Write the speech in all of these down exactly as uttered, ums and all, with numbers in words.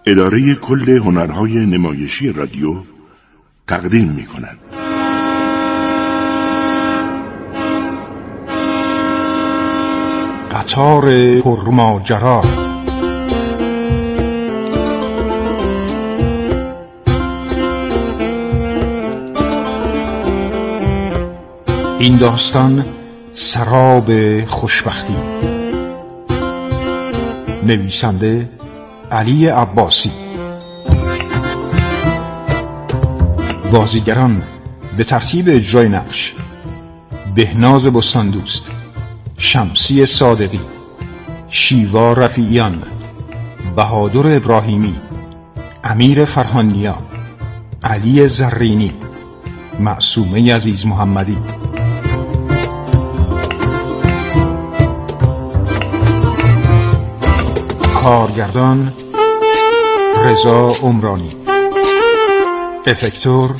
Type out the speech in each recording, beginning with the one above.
اداره کل هنرهای نمایشی رادیو تقدیم می کند. قطار پرماجرا. این داستان سراب خوشبختی. نویسنده علی عباسی. بازیگران به ترتیب اجرای نقش: بهناز بستاندوست، شمسی صادقی، شیوا رفیعیان، بهادر ابراهیمی، امیر فرهانیا، علی زرینی، معصومه عزیز محمدی. کارگردان رضا عمرانی. افکتور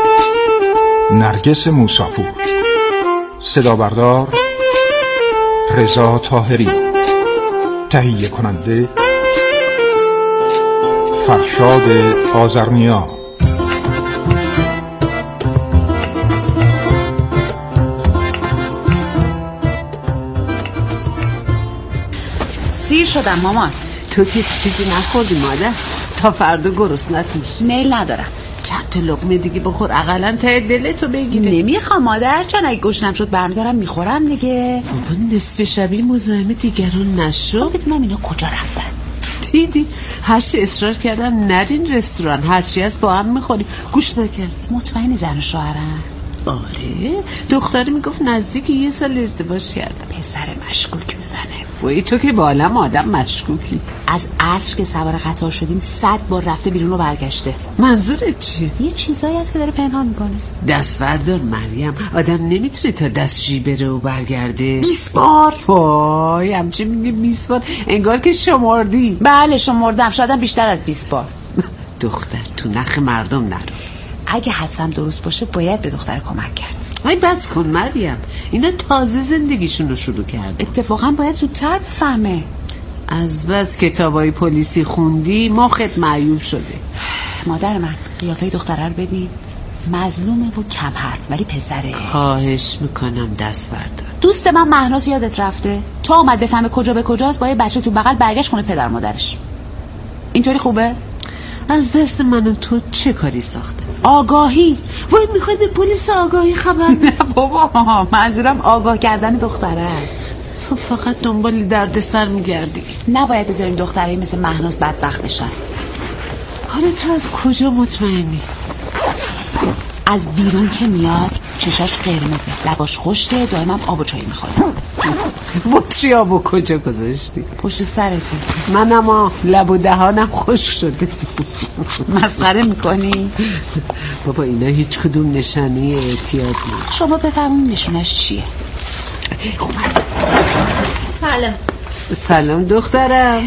نرگس موساپور. صدا بردار رضا طاهری. تهیه کننده فرشاد آذرنیا. سیر شدم مامان. تو که چیزی نخوردی مادر؟ تا فردا گرسنت میشی. میل ندارم. چند تا لقمه دیگه بخور، اقلن ته دلتو بگیره. نمیخوام مادر جان، اگه گشنم شد برمیدارم میخورم دیگه. بابا نصف شبی مزاحم دیگران نشو. بدونم اینا کجا رفتن. دیدی هرچی اصرار کردم نرین رستوران، هرچی از با هم میخوریم، گوش نکرد. مطمئنی زن و شوهرن؟ آره، دختری میگفت نزدیک یه سال ازدواج کردم. پسر مشکوک میزنه. وای تو که با عالم آدم مشکوکی. از عصر که سوار قطار شدیم صد بار رفته بیرون و برگشته. منظورت چیه؟ یه چیزایی هست که داره پنهان میکنه. دست بردار مریم، آدم نمیتونه تا دستشویی بره و برگرده. بیست بار. وای همچه میگه بیست بار، انگار که شمردی. بله شمردم، شایدم بیشتر از بیست بار. دختر تو نخ مردم نرو. اگه حدسم درست باشه باید به دختر کمک کرد. ای بس کن مریم، اینا تازه زندگیشون رو شروع کرده. اتفاقا باید زودتر بفهمه. از بس کتابای پلیسی خوندی مخت معیوب شده. مادر من قیافه دختره رو ببین، مظلومه و کم حرف ولی پسره. خواهش میکنم دست بردار. دوست من مهناز یادت رفته تا اومد بفهمه کجا به کجاست با یه بچه تو بغل برگشت خونه پدر مادرش. اینطوری خوبه؟ از دست من و تو چه کاری ساخته؟ آگاهی. وای میخوای به پلیس آگاهی خبر بدی؟ بابا منظورم آگاه کردن دختره است. تو فقط دنبال دردسر میگردی. نباید بذاریم دختره مثل مهناز بدبخت بشن. حالا تو از کجا مطمئنی؟ از بیرون که میاد چشاش قرمزه، لباش خشکه، دائما آب و چای میخواد. بطری آب و کجا گذاشتی؟ پشت سرته. من اما لب و دهانم خشک شده. مسخره میکنی؟ بابا اینا هیچ کدوم نشانی اعتیاد نیست. شما بفرمون نشونش چیه؟ سلام. سلام دخترم.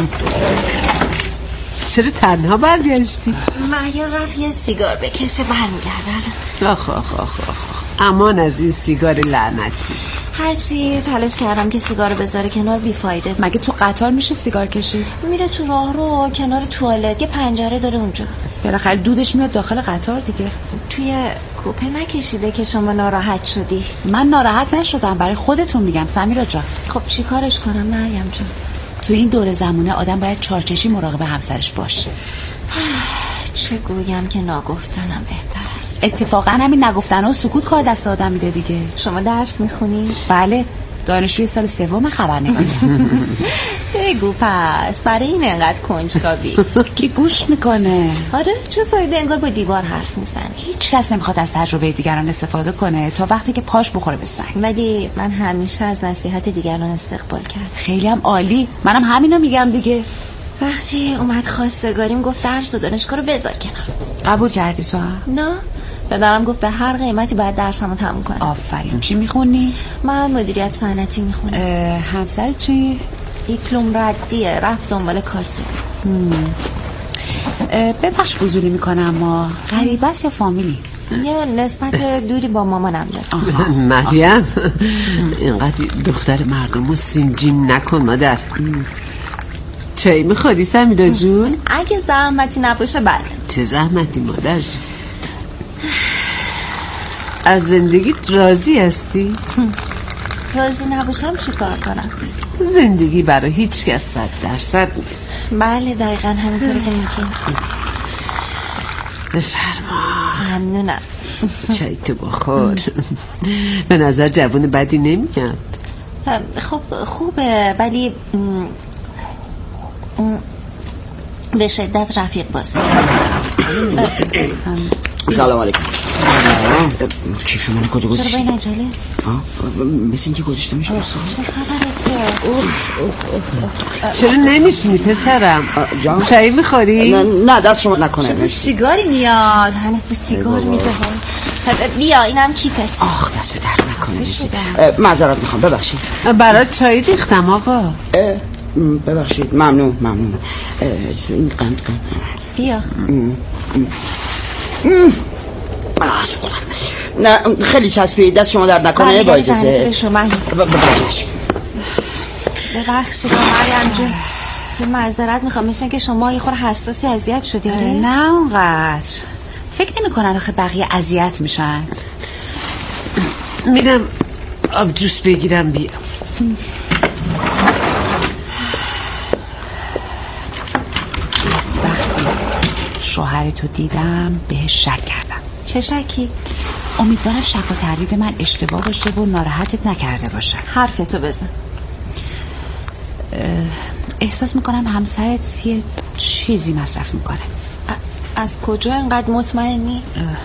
چرا تنها برگشتی؟ مریم رفت یه سیگار بکشه برمیگردن. آخ آخ آخ آخ امان از این سیگار لعنتی. هرچی تلاش کردم که سیگار بذاره کنار بیفایده. مگه تو قطار میشه سیگار کشید؟ میره تو راه رو کنار توالت، یه پنجره داره اونجا. بالاخره دودش میاد داخل قطار دیگه. توی کوپه نکشیده که شما ناراحت شدی؟ من ناراحت نشدم، برای خودتون میگم سمیرا جان. خب چی کارش کنم مریم جان؟ تو این دور زمونه آدم باید چارچشی مراقب همسرش باشه. چه گویم که ناگفتنم بهتر است. اتفاقا همین نگفتن و سکوت کار دست آدم میده دیگه. شما درس میخونی؟ بله، دانشجوی سال سوم خبرنگاری. بگو پس برای این انقدر کنجکاوی؟ کی گوش میکنه؟ آره چه فایده، انگار با دیوار حرف میزنی. هیچ کس نمیخواد از تجربه دیگران استفاده کنه تا وقتی که پاش بخوره به سنگ. ولی من همیشه از نصیحت دیگران استقبال کردم. خیلی هم عالی، منم همینو میگم دیگه. وقتی اومد خواستگاریم گفت درس و دانشگاه رو بذار کنار. قبول کردی تو هم؟ نه، پدرم گفت به هر قیمتی باید درسمو تموم کنم. آفرین. چی میخونی؟ من مدیریت صنعتی میخونم. همسر چی؟ دیپلم ردیه، رفت دنبال کاسه. ببخش فضولی میکنم اما غریبه است یا فامیلی؟ یه نسبت دوری با مامانم داره. مریم اینقدر دختر مردم رو سینجیم نکن مادر. چای میخوری سمیرا جون؟ اگه زحمتی نباشه بله. چه زحمتی مادر جون؟ از زندگیت راضی هستی؟ راضی نباشم چی کار کنم؟ زندگی برای هیچ کس صد درصد نیست. بله دقیقا همینطوری که میگی. بفرما. ممنونم. چای تو بخور. به نظر جوون بدی نمیاد. خب خوبه ولی به شدت رفیق بازه. سلام علیکم. سلام. کیف من کجا گذاشتی؟ چرا با این عجله؟ مثل اینکه گذاشتمش رو سال. چه خبرته؟ چرا نمیشینی پسرم؟ چای میخوری؟ نه دست شما نکنه. سیگاری میاد. تنت به سیگار میده. بیا اینم کیفت. آخ دست درد نکنه. معذرت میخوام ببخشید. برای چای ریختم آقا. ببخشید ممنون ممنون. این قند قند. بیا. نه خیلی چسبید دست شما درد نکنه با اجازه. ببخشید ببخشید مریم جون تو معذرت میخوام مثل اینکه شما یه خورده حساسی اذیت شدی. نه اونقدر فکر نمی کنن آخه بقیه اذیت میشن. میرم آب جوس بگیرم بیام. از وقتی شوهرتو دیدم بهش شک کردم. چه شکی؟ امیدوارم شک و تردید من اشتباه باشه و ناراحتت نکرده باشه. حرفتو بزن. احساس میکنم همسرت یه چیزی مصرف میکنه. از کجا اینقدر مطمئنی؟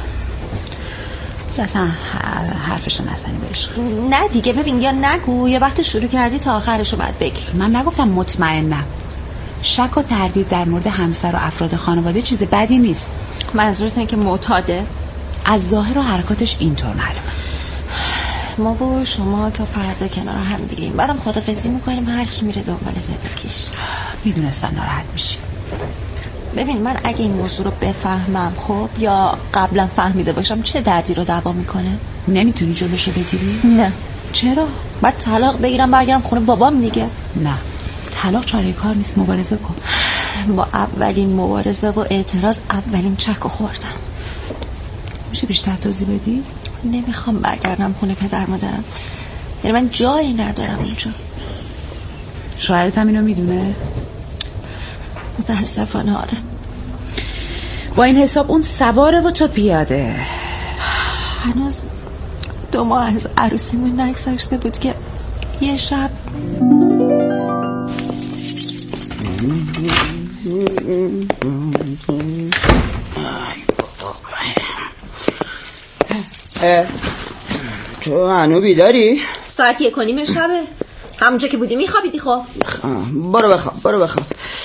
اصلا حرفشو نزنی بهش. نه دیگه ببین یا نگو یا وقتی شروع کردی تا آخرشو باید بگی. من نگفتم مطمئنم. شک و تردید در مورد همسر و افراد خانواده چیز بدی نیست. منظورت اینه که معتاده؟ از ظاهر و حرکاتش اینطور معلومه. ما و شما تا فردا کنار هم دیگه ایم. بعدم خدافظی میکنیم هر کی میره دنبال زندگیش. میدونستم ناراحت میشی. ببین من اگه این موضوع رو بفهمم خب یا قبلا فهمیده باشم چه دردی رو دوا میکنه؟ نمیتونی جلوشو بگیری؟ نه. چرا؟ بعد طلاق بگیرم برگردم خونه بابام دیگه. نه طلاق چاره کار نیست. مبارزه کن. با اولین مبارزه و اعتراض اولین چک و خوردم. میشه بیشتر توضیح بدی؟ نمیخوام برگردم خونه پدر مادرم. یعنی من جایی ندارم اینجا. شوهرت هم اینو میدونه؟ متاسفانه آره. با این حساب اون سواره و تو پیاده. هنوز دو ماه از عروسیمون نگذشته بود که یه شب تو هنو بیداری؟ ساعت یک و نیم شبه. همونجا که بودی میخوابیدی. خب برو بخواب برو بخواب.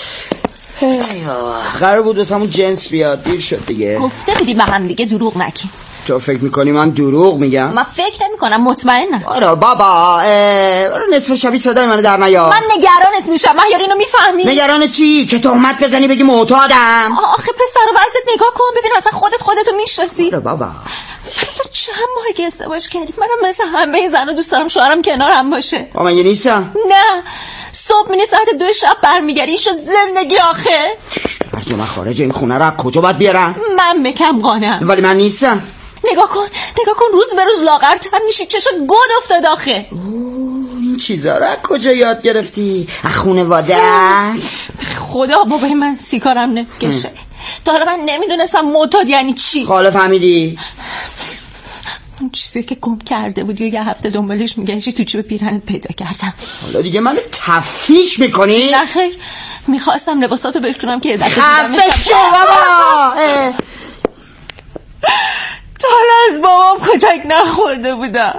قرار بود واسمون جنس بیاد دیر شد دیگه. گفته بودی به هم دیگه دروغ نگیم. تو فکر میکنی من دروغ میگم؟ من فکر نمی کنم مطمئنم. آره بابا برو نصف شبی صدای منو در نیار. من نگرانت میشم. مهیار اینو میفهمی؟ نگران چی؟ که تهمت بزنی بگی معتادم؟ آخه پسر رو وضعیت نگاه کن ببین اصلا خودت خودتو میشناسی. آره بابا تو چند ماه که ازدواج کردی؟ منم مثل همه زنا دوست دارم شوهرم کنارم باشه. با من یه نیستم؟ نه صبح میری ساعت دو شب برمیگردی. این شد زندگی آخه. هرجا من خارج این خونه رو کجا باید بیارم؟ من بکم قانم. ولی من نیستم. نگاه کن نگاه کن روز به روز لاغرتر میشی. چشا گود افتاد آخه. این چیزا رو کجا یاد گرفتی؟ از خانواده؟ خدا بابای من سیگارم نمیکشه. تا حالا من نمیدونستم معتاد یعنی چی. حالا فهمیدی؟ اون چیزی که گم کرده بود یه هفته دنبالش میگشتی تو جیب پیرنت پیدا کردم. حالا دیگه منو تفتیش میکنی؟ نه خیر میخواستم لباساتو بشکنم که دفعه دیدم. خفه شو بابا. تا حالا از بابام کتک نخورده بودم.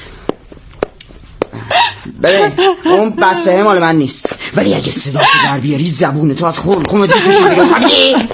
ببین اون بسته مال من نیست ولی اگه صداشو در بیاری زبون تو از خون خون دوستشو دیگه فهمیدی؟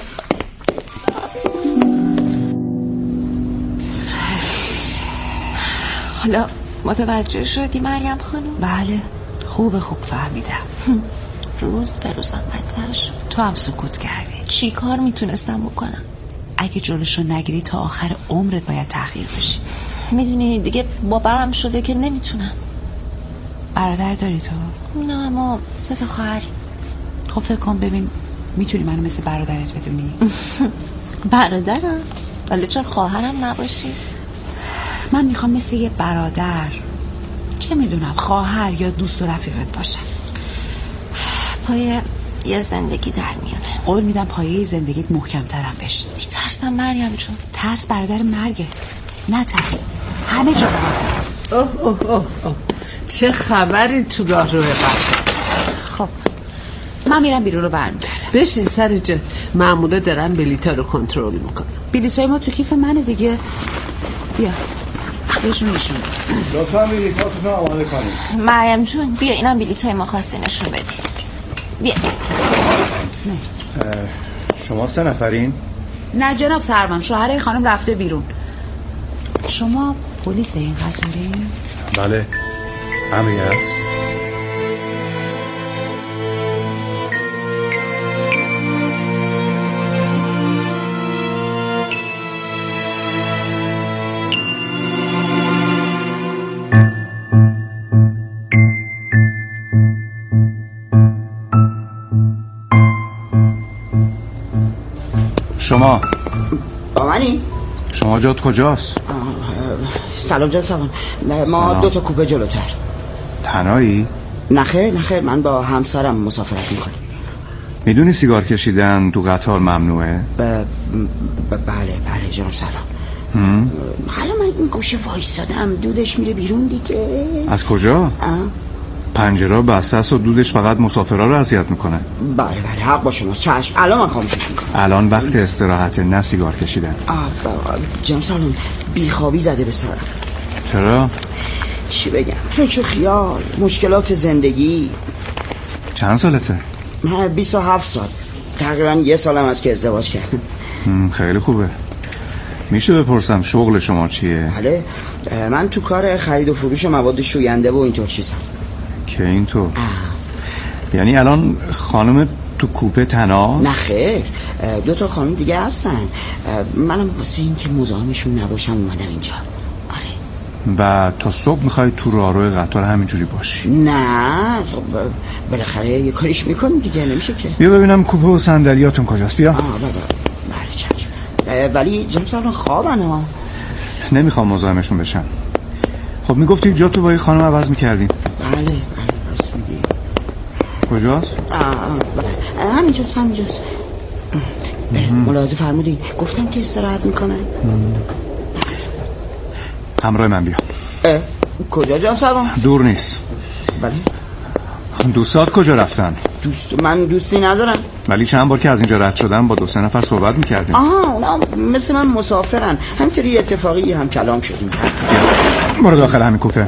حالا متوجه شدی مریم خانم؟ بله خوب خوب فهمیدم. روز به روزم بدتر شد. تو هم سکوت کردی. چی کار میتونستم بکنم؟ اگه جلوشو نگیری تا آخر عمرت باید تأخیر بشی. میدونی دیگه باورم شده که نمیتونم. برادر داری تو؟ نه ما سه تا خواهریم. تو فکر کن ببین میتونی منو مثل برادرت بدونی؟ برادرم؟ ولی چرا خواهرم نباشی؟ من میخوام مثل یه برادر، چه میدونم، خواهر یا دوست و رفیقت باشم. پایه یه زندگی در میونه. قول میدم پایه زندگیت محکم‌ترم بشه. میترسم مریم جون. ترس برادر مرگه، نه ترس همه جا برادر. اوه اوه اوه اوه چه خبری تو راه رو قطر. خب من میرم بیرون رو برمیگردم. بشین سر جا، مامورا دارن بلیطا رو کنترل میکنن. بلیطای ما تو کیف منه دیگه. بیا بهشون نشون بده. لطفا بلیطاتون رو آماده کنید. مریم جون بیا اینا بلیطای ما خواستی نشون بدی. بیا. مرسی. شما سه نفرین؟ نه جناب سروان، شوهر این خانم رفته بیرون. شما پلیس این قطارین؟ بله. امری هست؟ شما با منی؟ شما جات کجاست؟ سلام جان سلام. ما سلام. دو تا کوپه جلوتر. تنهایی؟ نخیر نخیر من با همسرم مسافرت میکنیم. میدونی سیگار کشیدن تو قطار ممنوعه؟ ب... ب... بله بله جناب سلام. حالا من این گوشه وایسادم دودش میره بیرون دیگه. از کجا؟ اه؟ پنجره بسته است و دودش فقط مسافرها رو اذیت میکنه. بله بله حق با شماست. چشم الان من خاموشش میکنم. الان وقت استراحت، نه سیگار کشیدن. جناب سلام بیخوابی زده به سرم. چرا؟ چی بگم، فکر و خیال، مشکلات زندگی. چند سالته؟ من بیست و هفت سال، تقریبا یه سالم از که ازدواج کردم. خیلی خوبه. میشه بپرسم شغل شما چیه؟ بله من تو کار خرید و فروش مواد شوینده و اینطور چیزم. که اینطور؟ یعنی الان خانم تو کوپه تنها؟ نه خیر، دو تا خانم دیگه هستن. منم واسه این که مزاحمشون نباشم اومدم اینجا. آره. و تا صبح میخوای تو راهرو قطار همینجوری باشی؟ نه بالاخره یه کاریش میکنیم دیگه، نمیشه که. بیا ببینم کوپه و صندلیاتون کجاست. بیا. آه بله بله چشم. ولی جناب سلام خوابن ها. نمیخوام مزاحمشون بشم. خب میگفتی جا تو با یه خانم عوض میکردیم. بله بله راست میگی. کجاست؟ بله همینجاست همینجاست. ملاحظه فرمودین گفتم که استراحت میکنن. همراه من بیا. کجا جناب سلام؟ دور نیست. بله. دوستات کجا رفتن؟ دوست من دوستی ندارم. ولی چند بار که از اینجا رد شدم با دو سه نفر صحبت میکردیم. آها اونا مثل من مسافرن، همینطوری اتفاقی هم کلام شدیم. برو داخل همین کوپه.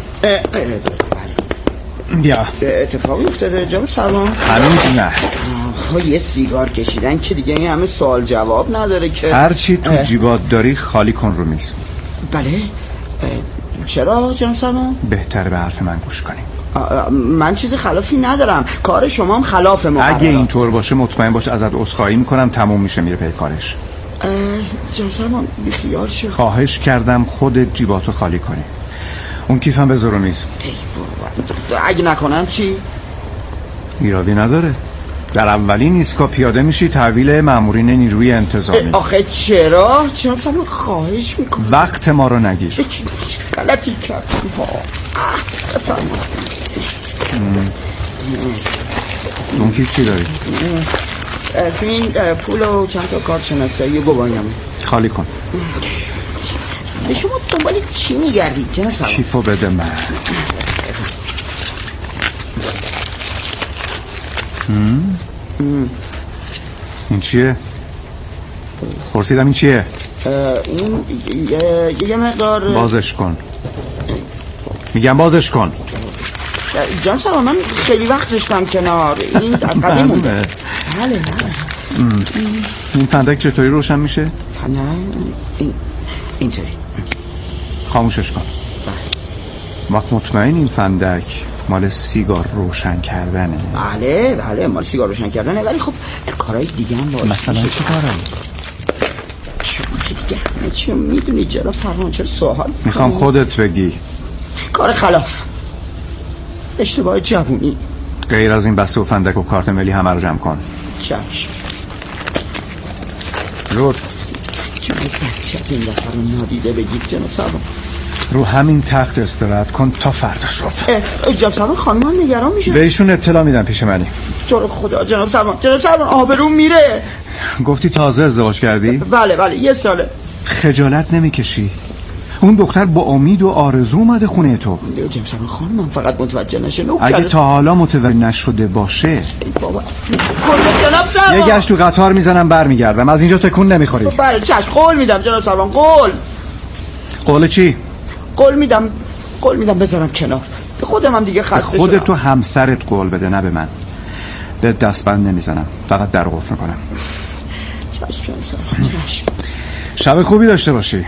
بیا. اتفاقی افتاده جناب سلام؟ هنوز نه. آها یه سیگار کشیدن که دیگه این همه سوال جواب نداره که. هر چی تو جیبات داری خالی کن رو میز. بله. چرا جناب سلام؟ بهتره به حرف من گوش کنی. من چیز خلافی ندارم، کار شما هم خلاف مقررات. اگه اینطور باشه مطمئن باش ازت عذرخواهی میکنم، تموم میشه میره پی کارش. جناب سلام بیخیال شو. خواهش کردم خودت جیباتو خالی کنی. اون کیفم بذار رو میز. اگه نکنم چی؟ ایرادی نداره. در اولین ایستگاه پیاده میشی تحویل مامورین نیروی انتظامی. آخه چرا؟ چرا سلام خواهش میکنم وقت ما رو نگیر. غلطی کردم ها. اون کیف چی داری؟ تو این پول و چند تا کارت شناسایی و گواهینامه. خالی کن. شما دنبال چی میگردید جناب سلام؟ کیفو بده من. این چیه؟ پرسیدم این چیه؟ این یه, یه مقدار بازش کن. میگم بازش کن. جان سلام من خیلی وقت داشتم کنار. این قدیم بوده. بله بله. این فندک چطوری روشن میشه؟ نه این اینطوری. خاموشش کن. بله. وقت مطمئن این فندک مال سیگار روشن کردنه؟ بله بله مال سیگار روشن کردنه، ولی خب کارهای دیگه هم باشه. مثلا چه کارایی؟ شما دیگه همه چی میدونی جناب سروان، چرا سوال میخوام خودت بگی. کار خلاف، اشتباه جوونی. غیر از این بسته و فندک و کارت ملی همه رو جمع کن. چشم. رود چون بچه این دفعه رو نادیده بگید جناب سروان. رو همین تخت استراحت کن تا فردا صبح. جناب سروان خانم هم نگران میشه. به ایشون اطلاع میدم پیش منی. تو رو خدا جناب سروان، جناب سروان آبروم میره. گفتی تازه ازدواج کردی؟ بله بله یه ساله. خجالت نمیکشی؟ اون دختر با امید و آرزو اومده خونه تو. جناب سروان خانم من فقط متوجه نشه. اگه تا حالا متوجه نشده باشه ای بابا کل جناب سروان یه گشت تو قطار میزنم برمیگردم. از اینجا تکون نمیخوری. بله چشم قول میدم جناب سروان. قول قول چی؟ قول میدم قول میدم بذارم کنار. خودم هم دیگه خسته شدم. خودت تو همسرت قول بده نه به من. به دستبند نمیزنم فقط در قفل میکنم. چشم جناب سروان چشم. شب خوبی داشته باشی.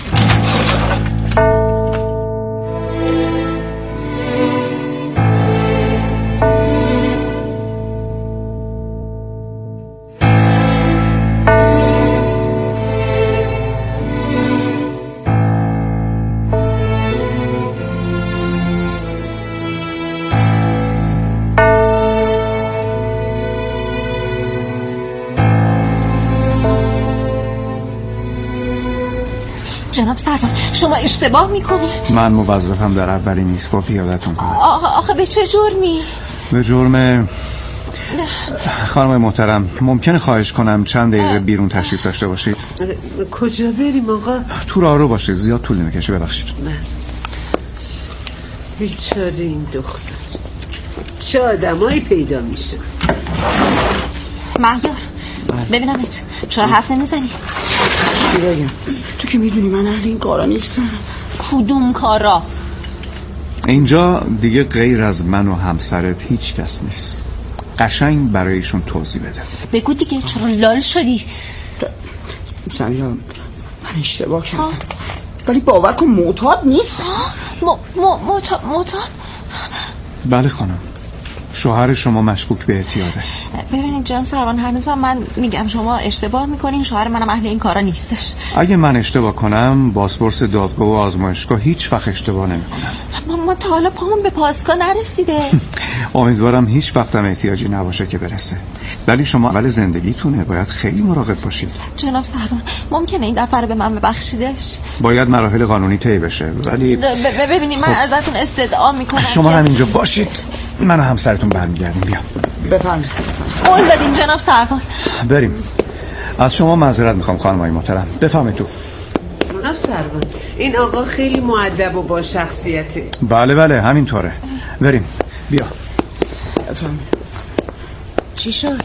جناب سروان شما اشتباه میکنید. من موظفم در اولین ایستگاه پیادتون کنم. آخه به چه جرمی؟ به جرم خانم محترم ممکنه خواهش کنم چند دقیقه بیرون تشریف داشته باشید؟ کجا بریم آقا؟ تو راهرو باشید زیاد طول نمیکشه. ببخشید. بیچاره این دختر چه آدمایی پیدا میشه. مهیار ببینمت چرا حرف نمیزنی؟ چی بگم؟ تو که میدونی من اهل این کارا نیستم. کدوم کارا؟ اینجا دیگه غیر از من و همسرت هیچ کس نیست. قشنگ برایشون توضیح بده. بگو دیگه چرا لال شدی؟ سمیرا من اشتباه کردم ولی باور کن معتاد نیست. معتاد؟ بله خانم شوهر شما مشکوک به اعتیاده. ببینید جان سروان هنوزم من میگم شما اشتباه میکنین. شوهر منم اهل این کارا نیستش. اگه من اشتباه کنم بازپرس دادگاه و آزمایشگاه هیچ وقت اشتباه نمیکنم. ما, ما تا حالا پامون به پاسگاه نرسیده. امیدوارم هیچ وقتم احتیاجی نباشه که برسه. ولی شما اول زندگیتونه باید خیلی مراقب باشید. جناب سروان ممکنه این دفعه رو به من ببخشیدش؟ باید مراحل قانونی طی بشه ولی ببینید من ازتون استدعا میکنم شما همینجا باشید. من و همسرتون برمیگردیم. بیا بفرمایید. قول دادیم جناب سروان. بریم. از شما معذرت میخوام خانمای محترم. بفهمید تو. جناب سروان این آقا خیلی مؤدب و با شخصیته. بله بله همینطوره. بریم. بیا. بفرمایید. چی شد؟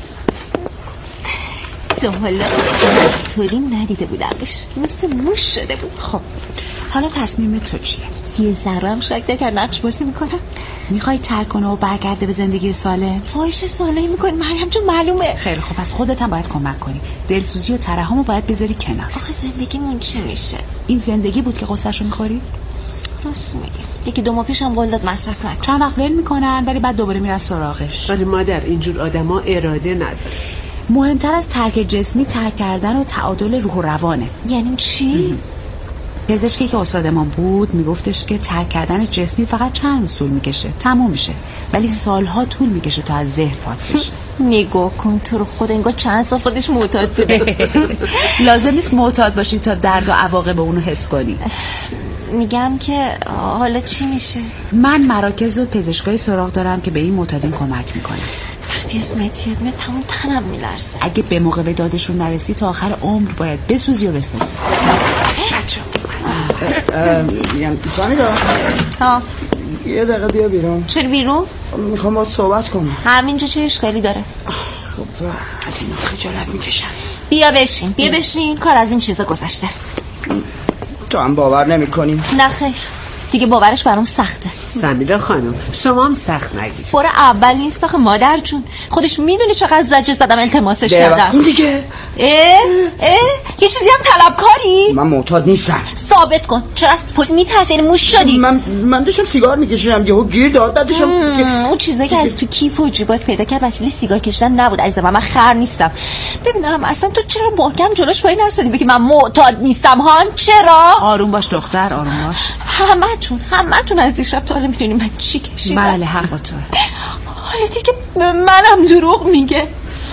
سهلا طوری ندیده بودمش مثل موش شده بود. خب حالا تصمیم تو چیه؟ یه ذرم شک نکرد نقش بازی میکنم. میخوای ترک کنه و برگرده به زندگی سالم؟ فاحش سالمی میکنی مریم جون معلومه. خیلی خوب پس خودت هم باید کمک کنی. دلسوزی و ترحمو باید بذاری کنار. آخه زندگیمون چی میشه؟ این زندگی بود که قصه‌شو میخوری؟ راست میگی. یکی دو ماه پیشم قول داد مصرف نکن. چند وقت ول میکنن ولی بعد دوباره میرن سراغش. ولی مادر اینجور آدما اراده نداره. مهمتر از ترک جسمی ترک کردن و تعادل روح و روانه. یعنی چی؟ پزشکی که استادمان بود میگفتش که ترک کردن جسمی فقط چند روز طول میکشه تموم میشه ولی سالها طول میکشه تا از ذهن پاک بشه. نگاه کن تو رو خود انگار چند سال خودش معتاد بوده. لازم نیست معتاد باشی تا درد و عواقب اونو حس کنی. میگم که حالا چی میشه؟ من مراکز و پزشکای سراغ دارم که به این معتادین کمک میکنن. وقتی اسمت یاد می تمام تنم میلرزه. اگه به موقع به دادشون نرسی تا آخر عمر باید بسوزی و بسازی. بچه میگم سمیرا ها یه دقیقه بیا بیرون. چرا بیرون؟ میخوام باید صحبت کنم. همینجا چه اشکالی داره؟ خب از اینا خجالت میکشم. بیا بشین بیا بشین کار از این چیزا گذشته. تو هم باور نمی کنی؟ نه خیر دیگه باورش برام سخته. سمیرا خانم شما هم سخت نگیر. بار اول نیست آخه مادر جون خودش میدونی چقدر زجه زدم التماسش کردم. اون دیگه اه اه یه چیزی هم طلبکاری؟ من معتاد نیستم. ثابت کن چرا از پوز میترسی این موش شدی؟ من من داشتم سیگار میکشیدم یهو گیر داد بعد داشتم اون چیزایی که از تو کیف و جیبات پیدا کرد وسیله سیگار کشیدن نبود عزیزم. من خر نیستم. ببینم اصلا تو چرا محکم جلوش وای نستادی بگی من معتاد نیستم هان؟ چرا؟ آروم باش دختر آروم باش. همتون همتون از دیشب تا حالا میدونی من چی کشیدم. بله حق با تو. حالا دیگه منم دروغ میگه.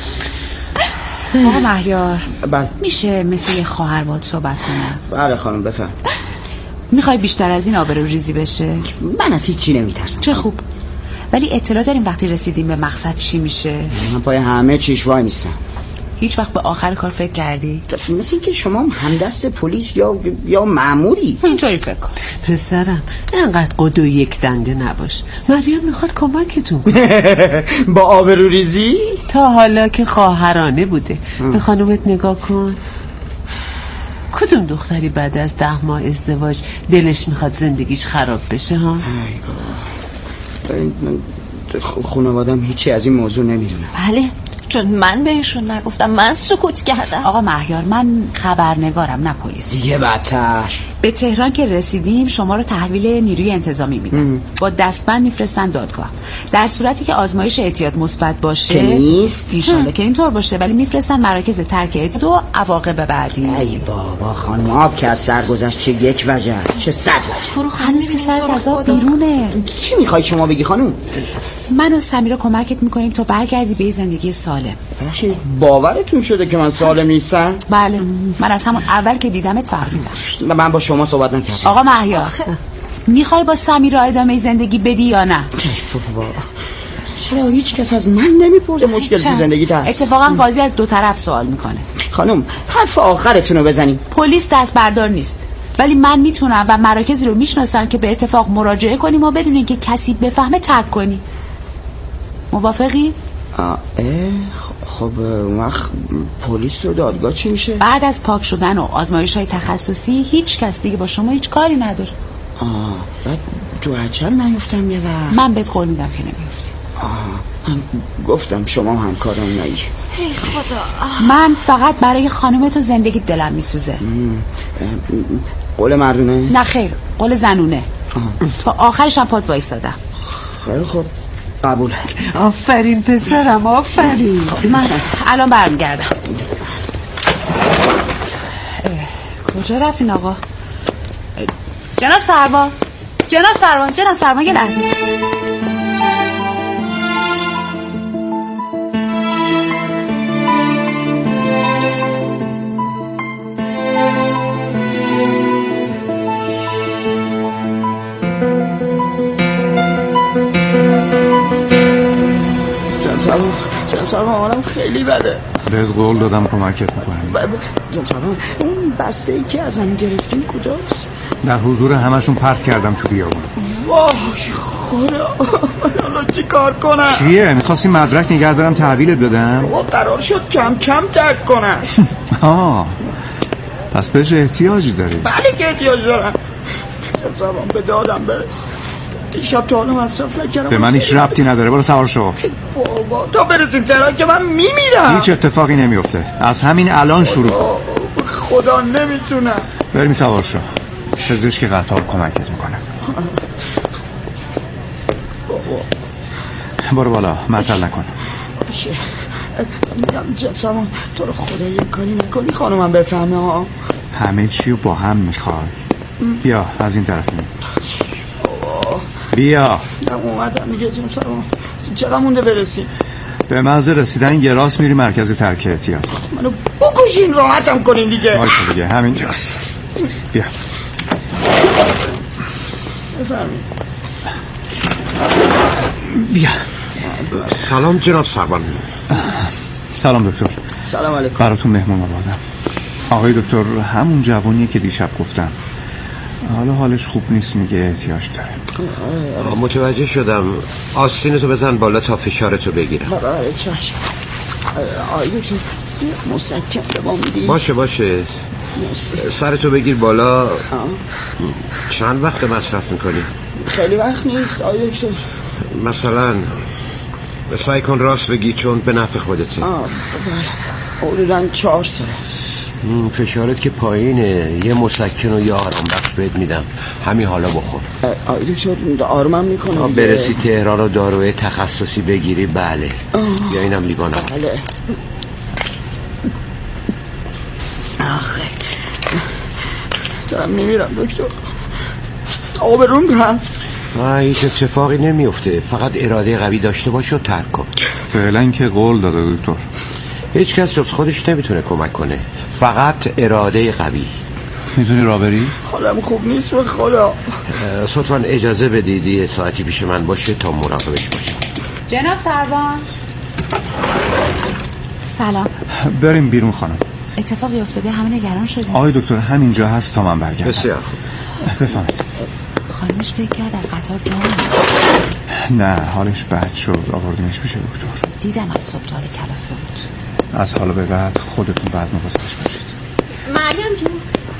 آقا مهیار بله میشه مثل یه خواهر باهات صحبت کنم؟ بله خانم بفهم. میخوای بیشتر از این آبروریزی بشه؟ من از هیچ چی نمیترسم. چه خوب. ولی اطلاع داریم وقتی رسیدیم به مقصد چی میشه؟ من پای همه چیش وای میستم. هیچ وقت به آخر کار فکر کردی؟ مثل این که شما همدست پلیس یا یا مأموری. اینطوری فکر کن. پسرم انقدر قد و یک دنده نباش. مریم میخواد کمکتون کنه. با آبروریزی؟ تا حالا که خواهرانه بوده. به خانومت نگاه کن. کدوم دختری بعد از ده ماه ازدواج دلش میخواد زندگیش خراب بشه ها؟ خانوادم هیچی از این موضوع نمیدونه. بله چون من بهشون نگفتم، من سکوت کردم. آقا مهیار من خبرنگارم نه پلیس. دیگه بدتر. به تهران که رسیدیم شما رو تحویل نیروی انتظامی میدن، با دستبند میفرستن دادگاه. در صورتی که آزمایش اعتیاد مثبت باشه که نیست ایشالله که اینطور باشه، ولی میفرستن مراکز ترک اعتیاد و عواقب بعدی. ای بابا خانم آب که از سر گذشت چه یک وجه چه صد وجه. هنوز که سر غذا بیرونه. چی میخوای شما بگی خانم؟ من و سمیرا کمکت میکنیم تا برگردی به زندگی سالم. بخشید باورتون شده که من سالم نیستم؟ بله من از همون اول که دیدمت فهمیدم. من با شما صحبت نکردم. آقا مهیار میخوای با سمیرا ادامه زندگی بدی یا نه؟ بابا چرا هیچ کس از من نمیپرسه مشکل تو زندگیت هست؟ اتفاقا قاضی از دو طرف سوال میکنه. خانم حرف آخرتون رو بزنید. پلیس دست بردار نیست، ولی من میتونم و مراکزی رو میشناسم که به اتفاق مراجعه کنیم و بدون اینکه کسی بفهمه ترک کنی. موافقی؟ آه خب وقت پلیس و دادگاه چی میشه؟ بعد از پاک شدن و آزمایش های تخصصی هیچ کس دیگه با شما هیچ کاری نداره. آه بعد تو عجل نیفتم یه وقت. من بهت قول میدم که نمیفتی. آه من گفتم شما همکارم نهی. ای خدا. من فقط برای خانم تو زندگی دلم میسوزه. قول مردونه؟ نه خیر قول زنونه. آه. تا آخرش هم پات وایسادم. خیلی خوب قبول. آفرین پسرم آفرین. من الان برمیگردم. کجا رفتین آقا؟ جناب سروان جناب سروان جناب سروان یه لحظه. جان سلام آمانم خیلی بده. بهت قول دادم کمکت میکنم. جان سلام اون بسته ای که ازم گرفتین کجاست؟ در حضور همشون پرت کردم تو بیابون. وای خدا حالا چی کار کنم؟ چیه؟ میخواستی مدرک نگه دارم تحویلت بدم؟ بابا قرار شد کم کم ترک کنم. آه پس بهش احتیاجی داری؟ بله که احتیاج دارم. جان سلام به دادم برس. دیشب تا حالا مصرف نکردم. به من هیچ ربطی نداره، برو سوار شو. بابا تا برسیم تهران که من میمیرم. هیچ اتفاقی نمیفته، از همین الان شروع. خدا نمیتونم. بریم سوار شو، پزشک قطار کمکت میکنه. برو بالا معطل نکن. باشه میگم جان سلام تو رو خدا یه کاری نکنی خانومم بفهمه ها. همه چی رو با هم میخوای. بیا از این طرف می. بیا. اومدم میگه جان سلام چقدر مونده برسیم؟ به محض رسیدن یه راست میری مرکز ترک اعتیاد. منو بکشین راحتم کنین دیگه. وایسا دیگه همینجاست. بیا بفرمایید. بیا. سلام جناب سروان. سلام دکتر. سلام علیکم. براتون مهمون آوردم. آقای دکتر همون جوونیه که دیشب گفتم. حالا حالش خوب نیست، میگه احتیاج داره. متوجه شدم. آستینتو بزن بالا تا فشارتو بگیرم. آره چشم. آقای دکتر مسکن به ما میدی؟ باشه باشه. سرتو بگیر بالا. آه. چند وقت مصرف میکنی؟ خیلی وقت نیست آقای دکتر. مثلا سعی کن راست بگی چون به نفع خودته. آه بله حدوداً چهار سال. فشارت که پایینه، یه مسکن و یه آرام بخش بهت میدم، همین حالا بخور. آقای دکتر آرامم میکنه. برسی تهران و داروی تخصصی بگیری. بله یا اینم لیوان. بله. آخه دارم میمیرم دکتر. آقا به روم رفت. هیچ اتفاقی نمیفته، فقط اراده قوی داشته باش و ترک کن. فعلا که قول داده دکتر. هیچ کس جز خودش نمیتونه کمک کنه، فقط اراده قوی. میتونی راه بری؟ حالم خوب نیست به خدا. لطفاً اجازه بدید یه ساعتی پیش من باشه تا مراقبش باشم. جناب سروان. سلام. بریم بیرون خانم. اتفاقی افتاده، همه نگران شدیم. آقای دکتر همینجا هست تا من برگردم. بسیار خوب. بفهمید. خانمش فکر کرد از قطار جا میاد. نه حالش بد شد، آوردیمش پیش دکتر. دیدم از صبح داره کلافه بود. از حالا به بعد خودتون بعد مواظبش باشید. مریم جون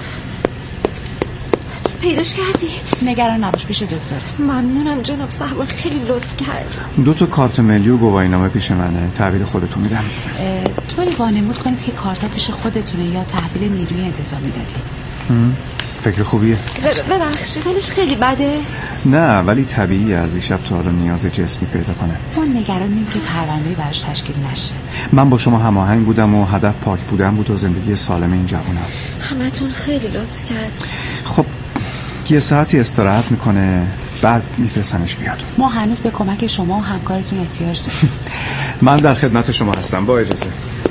پیداش کردی؟ نگران نباش، پیش دکتره. ممنونم جناب سروان، خیلی لطف کرد. دو تا کارت ملی و گواهینامه پیش منه، تحویل خودتون میدم. طوری وانمود کنید که کارتا پیش خودتونه یا تحویل نیروی انتظامی دادی. فکر خوبیه. ببخشید حالش خیلی بده؟ نه ولی طبیعیه از دیشب تا حالا نیاز جسمی پیدا کنه. ما نگرانیم که پرونده‌ای براش تشکیل نشه. من با شما هماهنگ بودم و هدف پاک بودن بود و زندگی سالم این جوونا. همتون خیلی لطف کرد. خب یه ساعتی استراحت میکنه بعد میفرستنش بیاد. ما هنوز به کمک شما و همکارتون احتیاج داریم. من در خدمت شما هستم، با اجازه.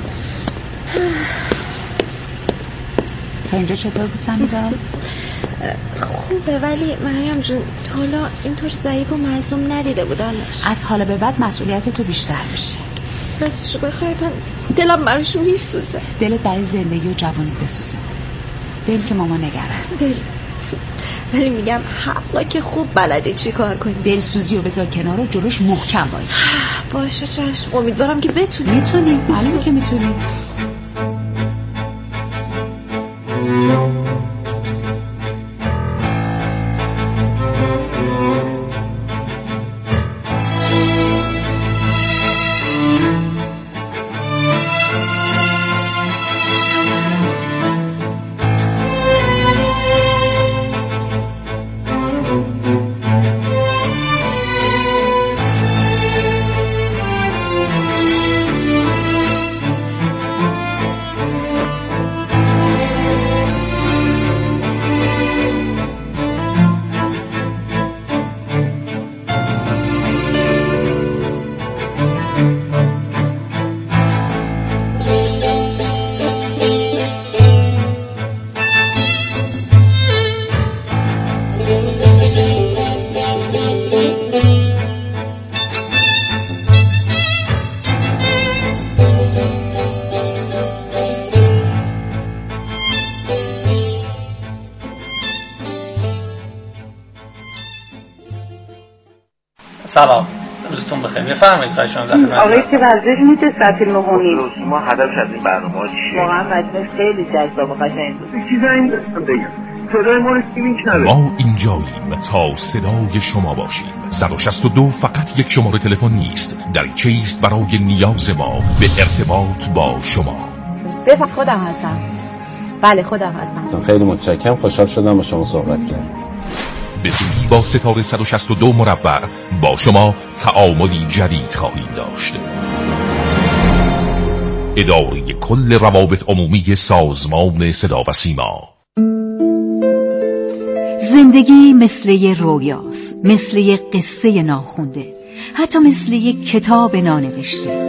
تا اینجا چطور بود سمیدا؟ خوبه ولی مریم جون تا حالا اینطور ضعیف و مظلوم ندیده بودمش. از حالا به بعد مسئولیت تو بیشتر میشه. راستشو بخوای من دلم براشون میسوزه. دلت برای زندگی و جوانیت بسوزه. بریم که ماما نگران. بریم. ولی میگم حقا که خوب بلده چی کار کنی. دلسوزی و بذار کنار و جلوش محکم وایس. باشه چشم، امیدوارم که بتونی. میتونی، معلومه که میتونی. سلام، روزتون بخیر. بفرمایید خواهش می‌کنم. در خدمت آقای چه وضعیتی میشه فیلم هونی؟ ما هدف از این برنامه چیه؟ واقعا وضعیت خیلی جذاب و قشنگ بود. چیزا این دستم بگم. صدای ما رو میشنوه. ما اینجاییم تا صدای شما باشیم. صد و شصت و دو فقط یک شماره تلفن نیست، دریچه است برای نیاز ما به ارتباط با شما. بفرمایید. خودم هستم. بله خودم هستم. خیلی متشکرم، خوشحال شدم با شما صحبت کردم. به زودی با ستاره صد و شصت و دو مربع با شما تعاملی جدید خواهیم داشت. اداره کل روابط عمومی سازمان صدا و سیما. زندگی مثل یه رویاست، مثل یه قصه ناخونده، حتی مثل یه کتاب نانوشته.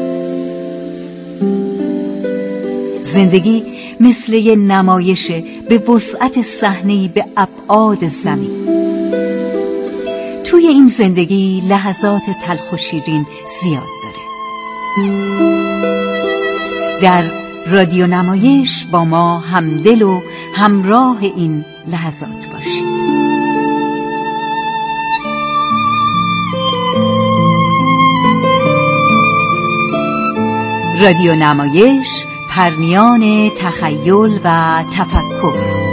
زندگی مثل یه نمایش به وسعت صحنه‌ای به ابعاد زمین. توی این زندگی لحظات تلخ و شیرین زیاد داره. در رادیو نمایش با ما همدل و همراه این لحظات باشید. رادیو نمایش، پرنیان تخیل و تفکر.